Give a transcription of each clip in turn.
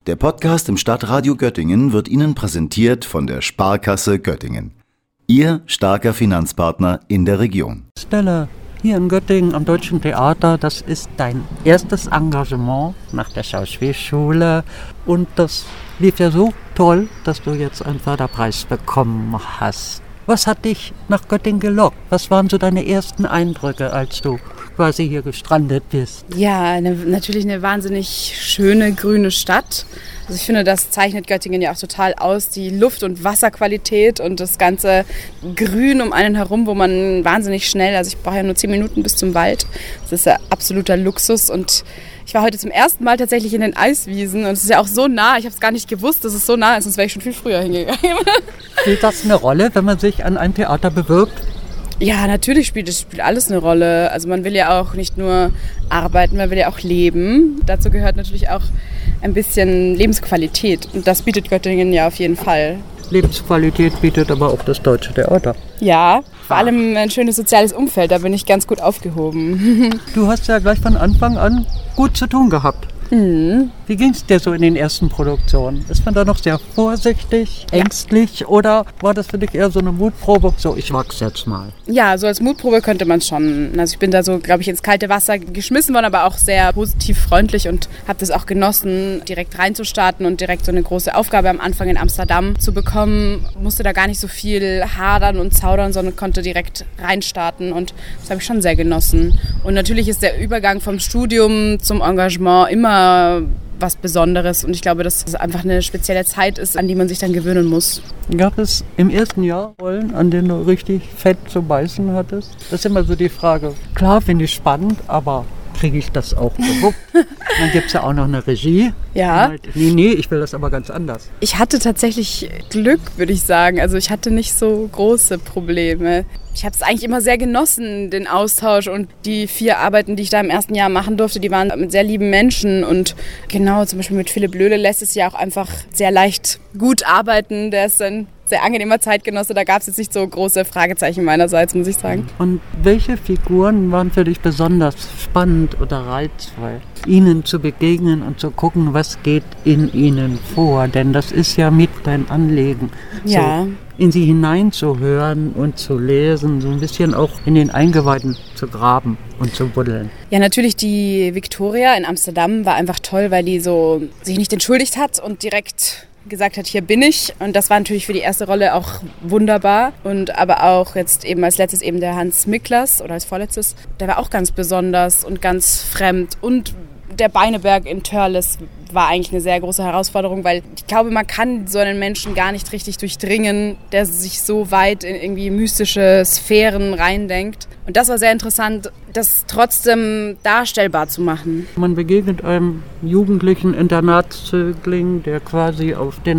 Der Podcast im Stadtradio Göttingen wird Ihnen präsentiert von der Sparkasse Göttingen. Ihr starker Finanzpartner in der Region. Stella, hier in Göttingen am Deutschen Theater, das ist dein erstes Engagement nach der Schauspielschule. Und das lief ja so toll, dass du jetzt einen Förderpreis bekommen hast. Was hat dich nach Göttingen gelockt? Was waren so deine ersten Eindrücke, als du quasi hier gestrandet bist? Ja, natürlich eine wahnsinnig schöne grüne Stadt. Also ich finde, das zeichnet Göttingen ja auch total aus, die Luft- und Wasserqualität und das ganze Grün um einen herum, wo man wahnsinnig schnell, also ich brauche ja nur 10 Minuten bis zum Wald. Das ist ja absoluter Luxus und ich war heute zum ersten Mal tatsächlich in den Eiswiesen und es ist ja auch so nah, ich habe es gar nicht gewusst, dass es so nah ist, sonst wäre ich schon viel früher hingegangen. Spielt das eine Rolle, wenn man sich an ein Theater bewirbt? Ja, natürlich spielt alles eine Rolle. Also man will ja auch nicht nur arbeiten, man will ja auch leben. Dazu gehört natürlich auch ein bisschen Lebensqualität und das bietet Göttingen ja auf jeden Fall. Lebensqualität bietet aber auch das Deutsche Theater. Ja, vor allem ein schönes soziales Umfeld, da bin ich ganz gut aufgehoben. Du hast ja gleich von Anfang an gut zu tun gehabt. Mhm. Wie ging es dir so in den ersten Produktionen? Ist man da noch sehr vorsichtig, ängstlich oder war das für dich eher so eine Mutprobe? So, ich wachse jetzt mal. Ja, so als Mutprobe könnte man es schon. Also ich bin da so, glaube ich, ins kalte Wasser geschmissen worden, aber auch sehr positiv freundlich und habe das auch genossen, direkt reinzustarten und direkt so eine große Aufgabe am Anfang in Amsterdam zu bekommen. Musste da gar nicht so viel hadern und zaudern, sondern konnte direkt reinstarten und das habe ich schon sehr genossen. Und natürlich ist der Übergang vom Studium zum Engagement immer was Besonderes und ich glaube, dass es einfach eine spezielle Zeit ist, an die man sich dann gewöhnen muss. Gab es im ersten Jahr Rollen, an denen du richtig fett zu beißen hattest? Das ist immer so die Frage. Klar finde ich spannend, aber kriege ich das auch gewuppt? Dann gibt es ja auch noch eine Regie. Ja. Nee, ich will das aber ganz anders. Ich hatte tatsächlich Glück, würde ich sagen. Also ich hatte nicht so große Probleme. Ich habe es eigentlich immer sehr genossen, den Austausch und die 4 Arbeiten, die ich da im ersten Jahr machen durfte, die waren mit sehr lieben Menschen und genau, zum Beispiel mit Philipp Löhle lässt es ja auch einfach sehr leicht gut arbeiten. Der ist ein sehr angenehmer Zeitgenosse, da gab es jetzt nicht so große Fragezeichen meinerseits, muss ich sagen. Und welche Figuren waren für dich besonders spannend oder reizvoll? Ihnen zu begegnen und zu gucken, was geht in ihnen vor, denn das ist ja mit dein Anliegen. Ja. So in sie hineinzuhören und zu lesen, so ein bisschen auch in den Eingeweiden zu graben und zu buddeln. Ja, natürlich die Victoria in Amsterdam war einfach toll, weil die so sich nicht entschuldigt hat und direkt gesagt hat, hier bin ich. Und das war natürlich für die erste Rolle auch wunderbar. Und aber auch jetzt eben als letztes eben der Hans Miklas oder als vorletztes, der war auch ganz besonders und ganz fremd. Und der Beineberg in Törles war eigentlich eine sehr große Herausforderung, weil ich glaube, man kann so einen Menschen gar nicht richtig durchdringen, der sich so weit in irgendwie mystische Sphären reindenkt. Und das war sehr interessant, das trotzdem darstellbar zu machen. Man begegnet einem jugendlichen Internatszögling, der quasi auf den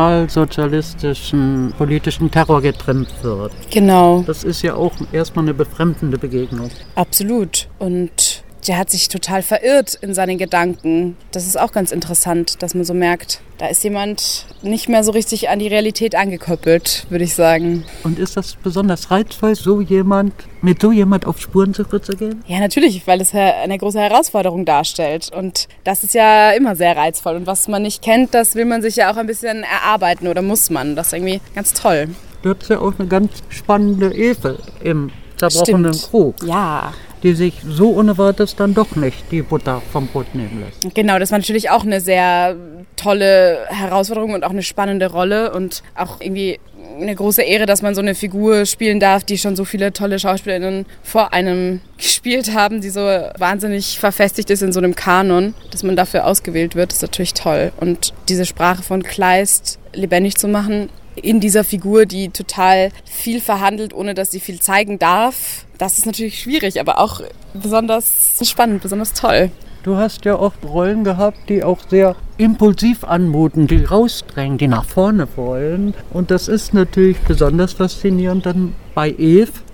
nationalsozialistischen politischen Terror getrimmt wird. Genau. Das ist ja auch erstmal eine befremdende Begegnung. Absolut. Und der hat sich total verirrt in seinen Gedanken. Das ist auch ganz interessant, dass man so merkt, da ist jemand nicht mehr so richtig an die Realität angekoppelt, würde ich sagen. Und ist das besonders reizvoll, mit so jemand auf Spurensuche zu gehen? Ja, natürlich, weil es eine große Herausforderung darstellt. Und das ist ja immer sehr reizvoll. Und was man nicht kennt, das will man sich ja auch ein bisschen erarbeiten oder muss man. Das ist irgendwie ganz toll. Du hast ja auch eine ganz spannende Efe im zerbrochenen Krug. Ja. Die sich so unerwartet dann doch nicht die Butter vom Brot nehmen lässt. Genau, das war natürlich auch eine sehr tolle Herausforderung und auch eine spannende Rolle und auch irgendwie eine große Ehre, dass man so eine Figur spielen darf, die schon so viele tolle SchauspielerInnen vor einem gespielt haben, die so wahnsinnig verfestigt ist in so einem Kanon, dass man dafür ausgewählt wird, ist natürlich toll. Und diese Sprache von Kleist lebendig zu machen, in dieser Figur, die total viel verhandelt, ohne dass sie viel zeigen darf, das ist natürlich schwierig, aber auch besonders spannend, besonders toll. Du hast ja auch Rollen gehabt, die auch sehr impulsiv anmuten, die rausdrängen, die nach vorne wollen. Und das ist natürlich besonders faszinierend dann bei Eve,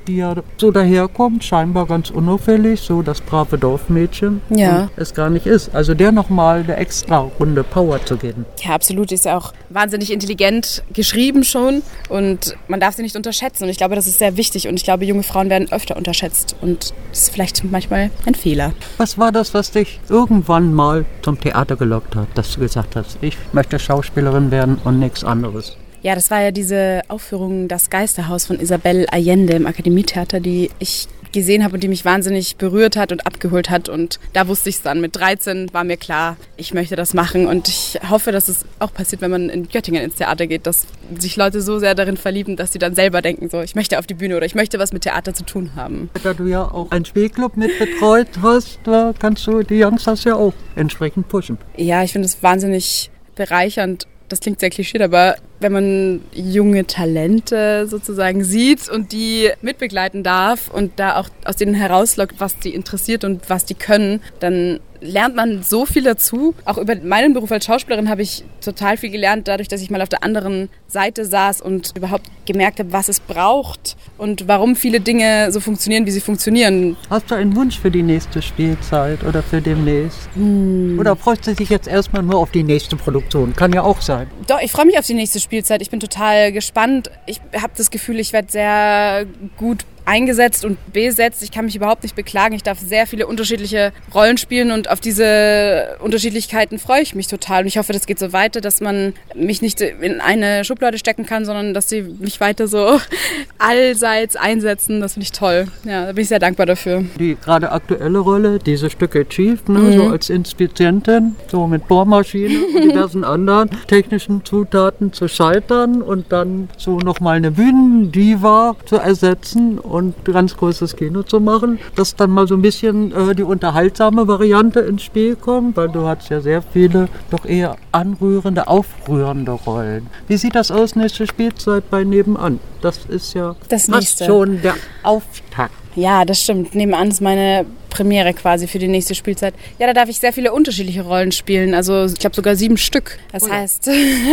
die ja so daherkommt, scheinbar ganz unauffällig, so das brave Dorfmädchen. Ja. Und es gar nicht ist. Also der nochmal eine extra Runde Power zu geben. Ja, absolut. Die ist ja auch wahnsinnig intelligent geschrieben schon und man darf sie nicht unterschätzen. Und ich glaube, das ist sehr wichtig und ich glaube, junge Frauen werden öfter unterschätzt und das ist vielleicht manchmal ein Fehler. Was war das, was dich irgendwann mal zum Theater gelockt hat, dass du gesagt hast, ich möchte Schauspielerin werden und nichts anderes? Ja, das war ja diese Aufführung Das Geisterhaus von Isabel Allende im Akademietheater, die ich gesehen habe und die mich wahnsinnig berührt hat und abgeholt hat. Und da wusste ich es dann. Mit 13 war mir klar, ich möchte das machen. Und ich hoffe, dass es auch passiert, wenn man in Göttingen ins Theater geht, dass sich Leute so sehr darin verlieben, dass sie dann selber denken, so, ich möchte auf die Bühne oder ich möchte was mit Theater zu tun haben. Da du ja auch einen Spielclub mit betreut hast, da kannst du die Youngsters ja auch entsprechend pushen. Ja, ich finde es wahnsinnig bereichernd. Das klingt sehr klichéd, aber wenn man junge Talente sozusagen sieht und die mitbegleiten darf und da auch aus denen herauslockt, was die interessiert und was die können, dann lernt man so viel dazu. Auch über meinen Beruf als Schauspielerin habe ich total viel gelernt, dadurch, dass ich mal auf der anderen Seite saß und überhaupt gemerkt habe, was es braucht und warum viele Dinge so funktionieren, wie sie funktionieren. Hast du einen Wunsch für die nächste Spielzeit oder für demnächst? Oder freust du dich jetzt erstmal nur auf die nächste Produktion? Kann ja auch sein. Doch, ich freue mich auf die nächste Spielzeit. Ich bin total gespannt. Ich habe das Gefühl, ich werde sehr gut eingesetzt und besetzt. Ich kann mich überhaupt nicht beklagen. Ich darf sehr viele unterschiedliche Rollen spielen und auf diese Unterschiedlichkeiten freue ich mich total. Und ich hoffe, das geht so weiter, dass man mich nicht in eine Schublade stecken kann, sondern dass sie mich weiter so allseits einsetzen. Das finde ich toll. Ja, da bin ich sehr dankbar dafür. Die gerade aktuelle Rolle, diese Stücke Achieved, so als Inspizientin, so mit Bohrmaschine und diversen anderen technischen Zutaten zu scheitern und dann so nochmal eine Bühnendiva zu ersetzen und ganz großes Kino zu machen, dass dann mal so ein bisschen die unterhaltsame Variante ins Spiel kommt, weil du hast ja sehr viele doch eher anrührende, aufrührende Rollen. Wie sieht das aus, nächste Spielzeit bei Nebenan? Das ist ja das fast schon der Auftakt. Ja, das stimmt. Nebenan ist meine Premiere quasi für die nächste Spielzeit. Ja, da darf ich sehr viele unterschiedliche Rollen spielen. Also ich glaube sogar 7 Stück. Das heißt,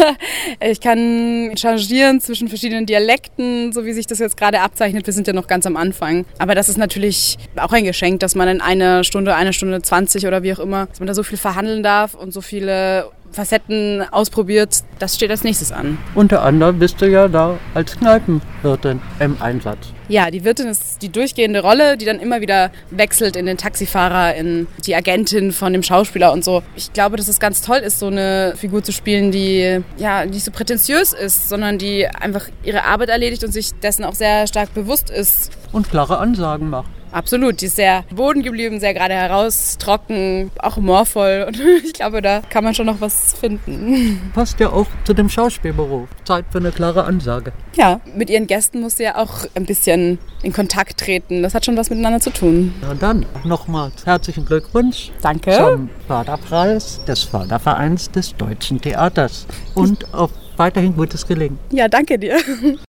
ich kann changieren zwischen verschiedenen Dialekten, so wie sich das jetzt gerade abzeichnet. Wir sind ja noch ganz am Anfang. Aber das ist natürlich auch ein Geschenk, dass man in einer Stunde 20 oder wie auch immer, dass man da so viel verhandeln darf und so viele Facetten ausprobiert. Das steht als nächstes an. Unter anderem bist du ja da als Kneipenwirtin im Einsatz. Ja, die Wirtin ist die durchgehende Rolle, die dann immer wieder wechselt in den Taxifahrer, in die Agentin von dem Schauspieler und so. Ich glaube, dass es ganz toll ist, so eine Figur zu spielen, die ja nicht so prätentiös ist, sondern die einfach ihre Arbeit erledigt und sich dessen auch sehr stark bewusst ist. Und klare Ansagen macht. Absolut, die ist sehr boden geblieben, sehr gerade heraus, trocken, auch humorvoll und ich glaube, da kann man schon noch was finden. Passt ja auch zu dem Schauspielberuf. Zeit für eine klare Ansage. Ja, mit ihren Gästen muss sie ja auch ein bisschen in Kontakt treten. Das hat schon was miteinander zu tun. Na dann, nochmals herzlichen Glückwunsch. Danke. Zum Förderpreis des Fördervereins des Deutschen Theaters und auf weiterhin gutes Gelingen. Ja, danke dir.